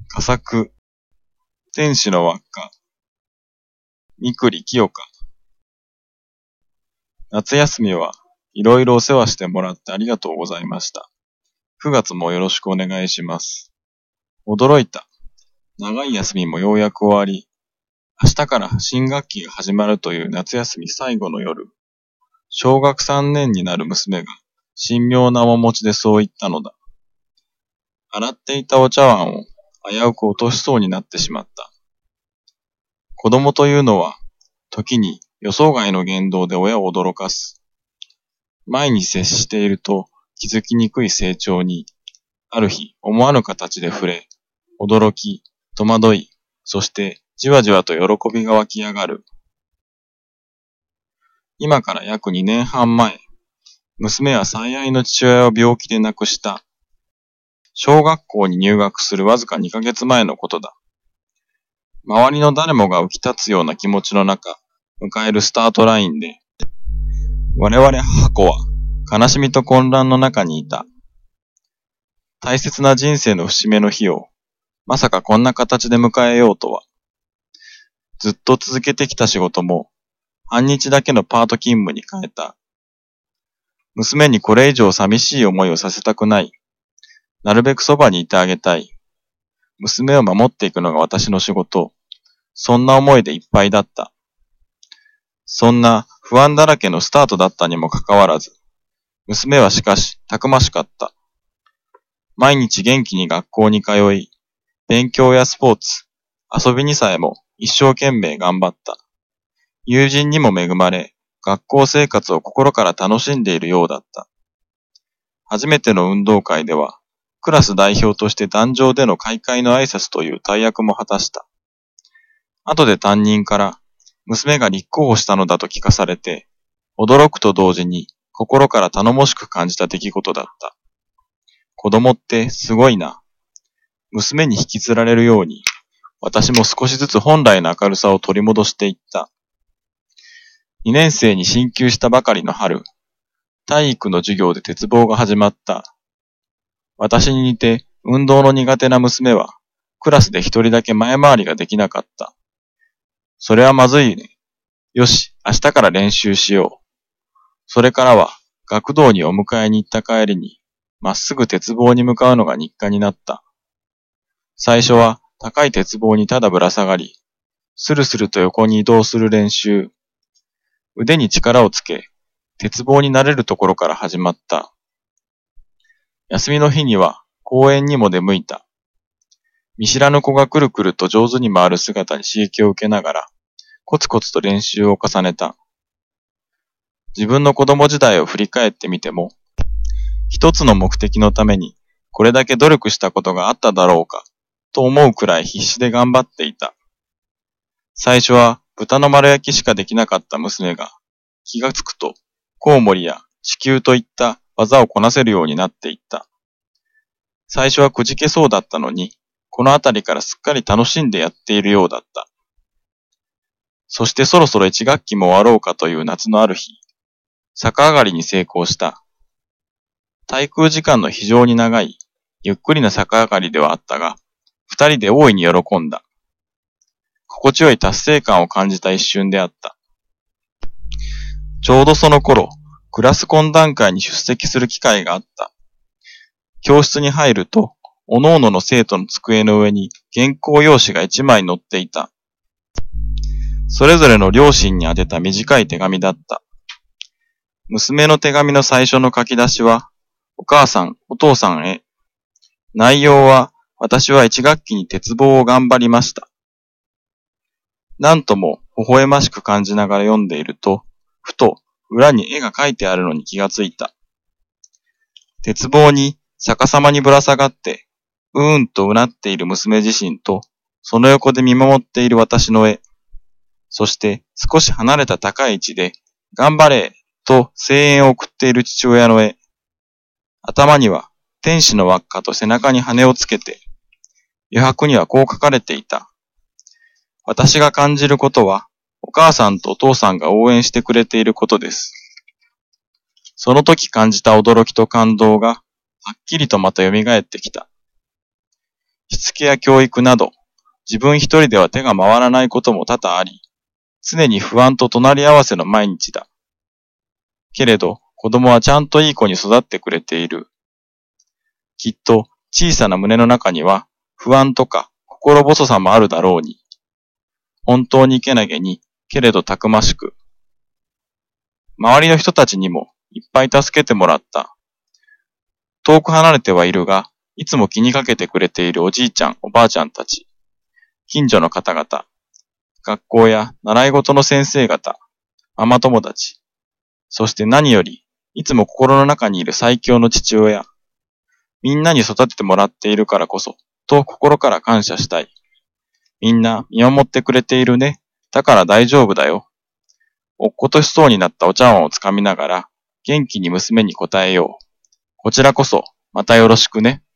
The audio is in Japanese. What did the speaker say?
佳作、天使の輪っか、みくりきよか。夏休みはいろいろお世話してもらってありがとうございました。9月もよろしくお願いします。驚いた。長い休みもようやく終わり、明日から新学期が始まるという夏休み最後の夜、小学3年になる娘が神妙な面持ちでそう言ったのだ。洗っていたお茶碗を危うく落としそうになってしまった。子供というのは、時に予想外の言動で親を驚かす。前に接していると気づきにくい成長に、ある日思わぬ形で触れ、驚き、戸惑い、そしてじわじわと喜びが湧き上がる。今から約2年半前、娘は最愛の父親を病気で亡くした。小学校に入学するわずか2ヶ月前のことだ。周りの誰もが浮き立つような気持ちの中、迎えるスタートラインで、我々母子は悲しみと混乱の中にいた。大切な人生の節目の日を、まさかこんな形で迎えようとは。ずっと続けてきた仕事も、半日だけのパート勤務に変えた。娘にこれ以上寂しい思いをさせたくない。なるべくそばにいてあげたい。娘を守っていくのが私の仕事。そんな思いでいっぱいだった。そんな不安だらけのスタートだったにもかかわらず、娘はしかしたくましかった。毎日元気に学校に通い、勉強やスポーツ、遊びにさえも一生懸命頑張った。友人にも恵まれ、学校生活を心から楽しんでいるようだった。初めての運動会では、クラス代表として壇上での開会の挨拶という大役も果たした。後で担任から、娘が立候補したのだと聞かされて、驚くと同時に心から頼もしく感じた出来事だった。子供ってすごいな。娘に引きずられるように、私も少しずつ本来の明るさを取り戻していった。2年生に進級したばかりの春、体育の授業で鉄棒が始まった。私に似て運動の苦手な娘は、クラスで一人だけ前回りができなかった。それはまずいね。よし、明日から練習しよう。それからは、学童にお迎えに行った帰りに、まっすぐ鉄棒に向かうのが日課になった。最初は高い鉄棒にただぶら下がり、スルスルと横に移動する練習。腕に力をつけ、鉄棒に慣れるところから始まった。休みの日には公園にも出向いた。見知らぬ子がくるくると上手に回る姿に刺激を受けながら、コツコツと練習を重ねた。自分の子供時代を振り返ってみても、一つの目的のためにこれだけ努力したことがあっただろうか、と思うくらい必死で頑張っていた。最初は豚の丸焼きしかできなかった娘が、気がつくとコウモリや地球といった技をこなせるようになっていった。最初はくじけそうだったのに、このあたりからすっかり楽しんでやっているようだった。そしてそろそろ1学期も終わろうかという夏のある日、逆上がりに成功した。滞空時間の非常に長い、ゆっくりな逆上がりではあったが、二人で大いに喜んだ。心地よい達成感を感じた一瞬であった。ちょうどその頃、クラス懇談会に出席する機会があった。教室に入ると、各々の生徒の机の上に原稿用紙が1枚載っていた。それぞれの両親に宛てた短い手紙だった。娘の手紙の最初の書き出しは、お母さん、お父さんへ。内容は、私は1学期に鉄棒を頑張りました。なんとも微笑ましく感じながら読んでいると、ふと裏に絵が描いてあるのに気がついた。鉄棒に逆さまにぶら下がって、うーんとうなっている娘自身と、その横で見守っている私の絵。そして少し離れた高い位置で、頑張れと声援を送っている父親の絵。頭には天使の輪っかと背中に羽をつけて、余白にはこう書かれていた。私が感じることは、お母さんとお父さんが応援してくれていることです。その時感じた驚きと感動が、はっきりとまた蘇ってきた。しつけや教育など、自分一人では手が回らないことも多々あり、常に不安と隣り合わせの毎日だ。けれど、子供はちゃんといい子に育ってくれている。きっと、小さな胸の中には、不安とか心細さもあるだろうに。本当にけなげに、けれどたくましく。周りの人たちにもいっぱい助けてもらった。遠く離れてはいるが、いつも気にかけてくれているおじいちゃん、おばあちゃんたち。近所の方々。学校や習い事の先生方。ママ友達。そして何より、いつも心の中にいる最強の父親。みんなに育ててもらっているからこそ、と心から感謝したい。みんな見守ってくれているね。だから大丈夫だよ。落っことしそうになったお茶碗をつかみながら、元気に娘に答えよう。こちらこそ、またよろしくね。